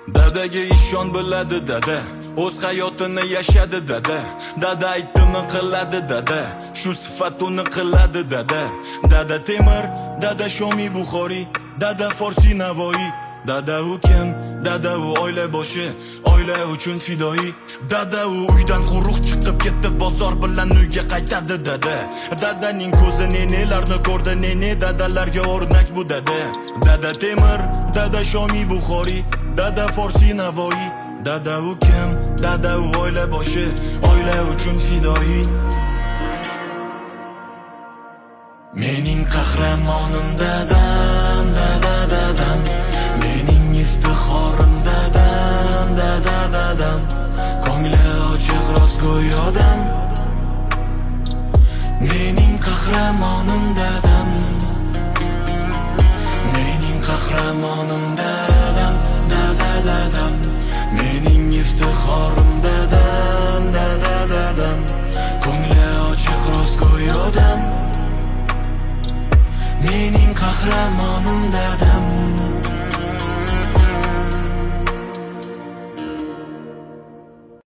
Dadaga ishon biladi dada, o'z hayotini yashadi dada. Dada aytdimi qiladi dada, shu sifat uni qiladi dada. Dada Temur, dada Shomi Buxoriy, dada Forsi Navoiy. Dada u kim? Dada u oila boshi, oila uchun fidoyi. Dada u uydan quruq chiqib ketdi, bozor bilan uyga qaytadi dada. Dadaning ko'zi nenelarni ko'rdi, nene dadalarga o'rnak bu dada. Dada Temur, dada Shomi Buxoriy, dada Forsi Navoiy. Dada u kim? Dada u oila boshi, oila uchun fidoyi. Mening qahramonim dadam, dadam. Mening iftixorim dadam, dadam. Ko'ngli ochiq rostgo'y odam. Mening qahramonim dadam. Mening qahramonim dadam, dadam. Mening iftixorim dadam, dadam. Ko'ngli ochiq rostgo'y odam. Mening qahramonim dadam.